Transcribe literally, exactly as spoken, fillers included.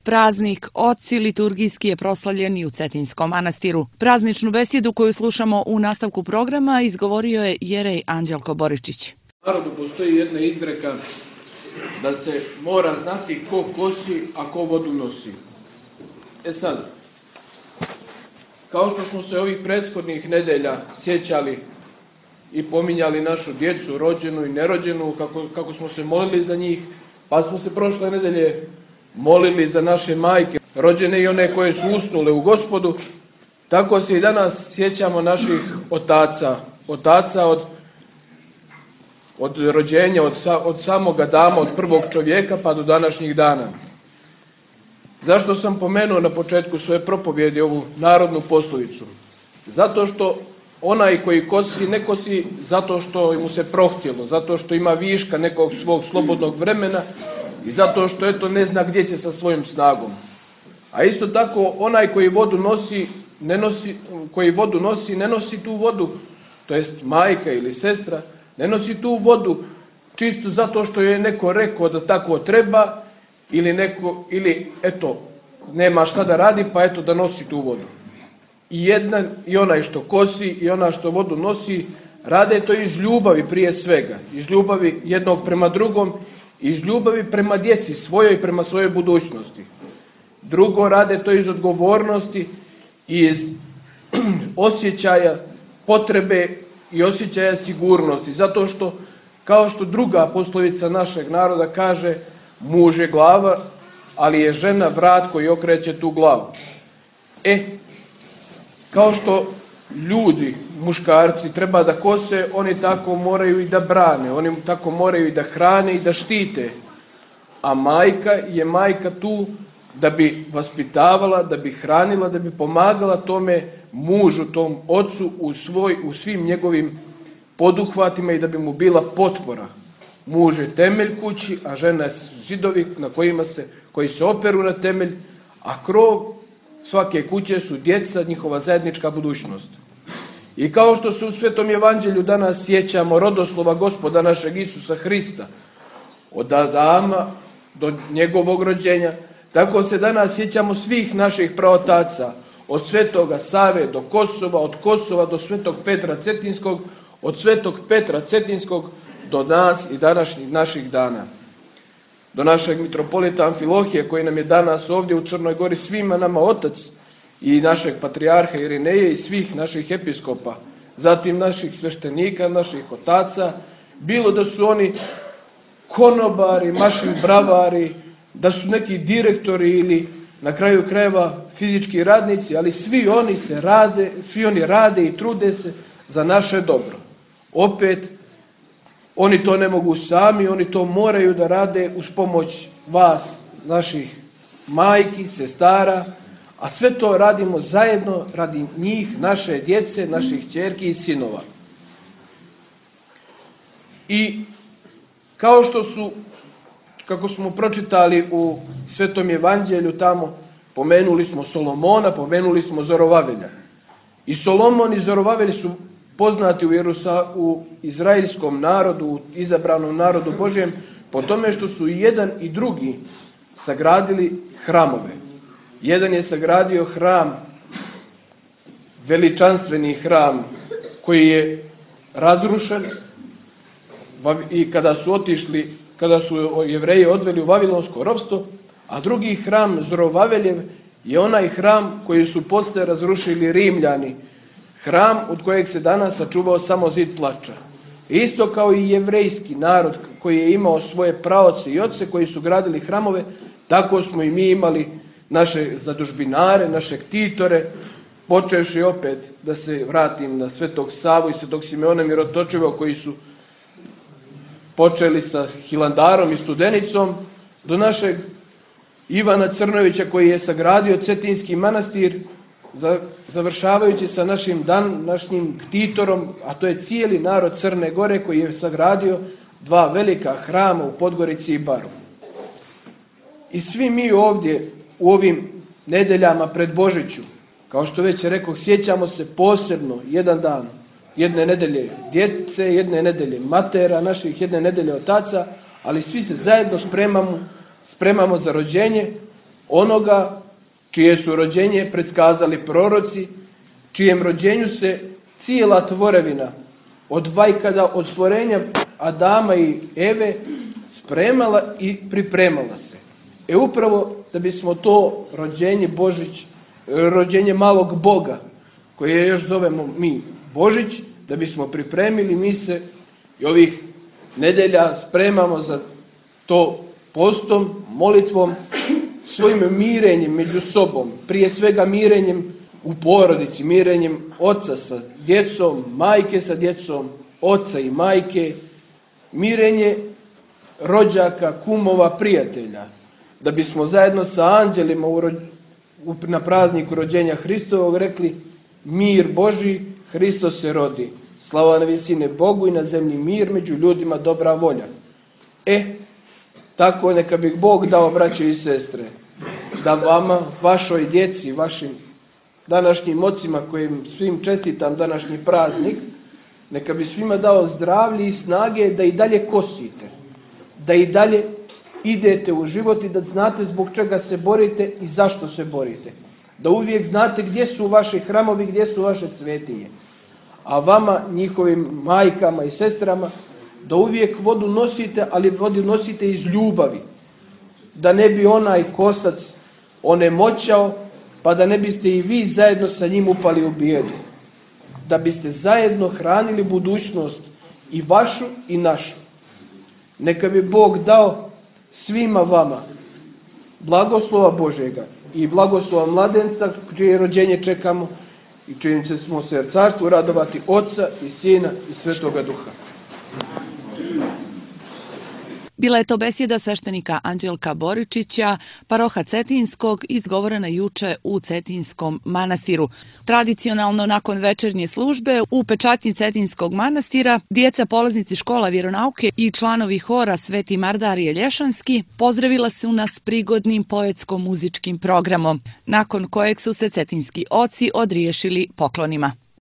praznik Oci liturgijski je proslavljen i u Cetinskom manastiru. Prazničnu besjedu koju slušamo u nastavku programa izgovorio je jerej Anđelko Boričić. U narodu postoji jedna izreka da se mora znati ko kosi, a ko vodu nosi. E sad, kao što smo se ovih prethodnih nedelja sjećali i pominjali našu djecu, rođenu i nerođenu, kako, kako smo se molili za njih, pa smo se prošle nedelje molili za naše majke, rođene i one koje su usnule u Gospodu, tako se i danas sjećamo naših otaca, otaca od, od rođenja, od, od samoga dama, od prvog čovjeka pa do današnjih dana. Zašto sam pomenuo na početku svoje propovjedi ovu narodnu poslovicu? Zato što onaj koji kosi, ne kosi zato što mu se prohtjelo, zato što ima viška nekog svog slobodnog vremena i zato što eto ne zna gdje će sa svojim snagom. A isto tako onaj koji vodu nosi, ne nosi, koji vodu nosi, ne nosi tu vodu, to jest majka ili sestra, ne nosi tu vodu čisto zato što je neko rekao da tako treba ili neko, ili eto nema šta da radi pa eto da nosi tu vodu. I jedan i onaj što kosi i ona što vodu nosi rade to iz ljubavi prije svega, iz ljubavi jednog prema drugom, iz ljubavi prema djeci svojoj i prema svojoj budućnosti. Drugo, rade to iz odgovornosti i iz osjećaja potrebe i osjećaja sigurnosti, zato što kao što druga poslovica našeg naroda kaže, muž je glava, ali je žena vrat koji okreće tu glavu. E, kao što ljudi, muškarci, treba da kose, oni tako moraju i da brane, oni tako moraju i da hrane i da štite. A majka je majka tu da bi vaspitavala, da bi hranila, da bi pomagala tome mužu, tom ocu u, svoj, u svim njegovim poduhvatima i da bi mu bila potpora. Muž je temelj kući, a žena je zidovi na kojima se, koji se operu na temelj, a krov svake kuće su djeca, njihova zajednička budućnost. I kao što se u Svetom Evanđelju danas sjećamo rodoslova Gospoda našeg Isusa Hrista, od Adama do njegovog rođenja, tako se danas sjećamo svih naših praotaca, od Svetoga Save do Kosova, od Kosova do Svetog Petra Cetinskog, od Svetog Petra Cetinskog do nas i današnjih naših dana. Do našeg mitropolita Amfilohije koji nam je danas ovdje u Crnoj Gori svima nama otac i našeg patrijarha Irineje i svih naših episkopa, zatim naših sveštenika, naših otaca, bilo da su oni konobari, mašin bravari, da su neki direktori ili na kraju krajeva fizički radnici, ali svi oni se rade, svi oni rade i trude se za naše dobro. Opet, oni to ne mogu sami, oni to moraju da rade uz pomoć vas, naših majki, sestara, a sve to radimo zajedno radi njih, naše djece, naših ćerki i sinova. I kao što su, kako smo pročitali u Svetom Evanđelju tamo, pomenuli smo Solomona, pomenuli smo Zorovavelja. I Solomon i Zorovavelj su poznati u, Jerusa, u izraelskom narodu, u izabranom narodu Božjem, po tome što su i jedan i drugi sagradili hramove. Jedan je sagradio hram, veličanstveni hram, koji je razrušen i kada su otišli, kada su Jevreji odveli u Vavilonsko ropstvo, a drugi hram Zorovaveljev je onaj hram koji su posle razrušili Rimljani, hram od kojeg se danas sačuvao samo zid plača. Isto kao i jevrejski narod koji je imao svoje praoce i oce koji su gradili hramove, tako smo i mi imali naše zadužbinare, naše ktitore, počevši opet da se vratim na Svetog Savu i Svetog Simeona Mirotočivog koji su počeli sa Hilandarom i Studenicom, do našeg Ivana Crnovića koji je sagradio Cetinski manastir, završavajući sa našim današnjim ktitorom, a to je cijeli narod Crne Gore koji je sagradio dva velika hrama u Podgorici i Baru. I svi mi ovdje u ovim nedeljama pred Božiću, kao što već rekao, sjećamo se posebno jedan dan, jedne nedelje djece, jedne nedelje matera naših, jedne nedelje otaca, ali svi se zajedno spremamo, spremamo za rođenje onoga čije su rođenje predskazali proroci, čijem rođenju se cijela tvorevina od vajkada, od stvorenja Adama i Eve spremala i pripremala se. E upravo da bismo to rođenje Božić, rođenje malog Boga, koje još zovemo mi Božić, da bismo pripremili, mi se i ovih nedelja spremamo za to postom, molitvom, svojim mirenjem među sobom, prije svega mirenjem u porodici, mirenjem oca sa djecom, majke sa djecom, oca i majke, mirenje rođaka, kumova, prijatelja, da bismo zajedno sa anđelima u rođ... na prazniku rođenja Hristovog rekli: mir Božji, Hristos se rodi, slava na visine Bogu i na zemlji mir, među ljudima dobra volja. E, tako neka bi Bog dao, braćo i sestre, da vama, vašoj djeci, vašim današnjim ocima, kojim svim čestitam današnji praznik, neka bi svima dao zdravlje i snage da i dalje kosite, da i dalje idete u život i da znate zbog čega se borite i zašto se borite. Da uvijek znate gdje su vaši hramovi, gdje su vaše svetinje. A vama, njihovim majkama i sestrama, da uvijek vodu nosite, ali vodu nosite iz ljubavi. Da ne bi onaj kosac onemoćao, pa da ne biste i vi zajedno sa njim upali u bijedu. Da biste zajedno hranili budućnost i vašu i našu. Neka bi Bog dao svima vama blagoslova Božjega i blagoslova mladenca, čije rođenje čekamo i čijim će smo se carstvu radovati Oca i Sina i Svetoga Duha. Bila je to besjeda sveštenika Anđelka Boričića, paroha Cetinskog, izgovorena juče u Cetinskom manastiru. Tradicionalno nakon večernje službe u pečatnji Cetinskog manastira djeca polaznici škola vjeronauke i članovi hora Sveti Mardarije Lješanski pozdravila su nas prigodnim poetsko-muzičkim programom, nakon kojeg su se cetinski oci odriješili poklonima.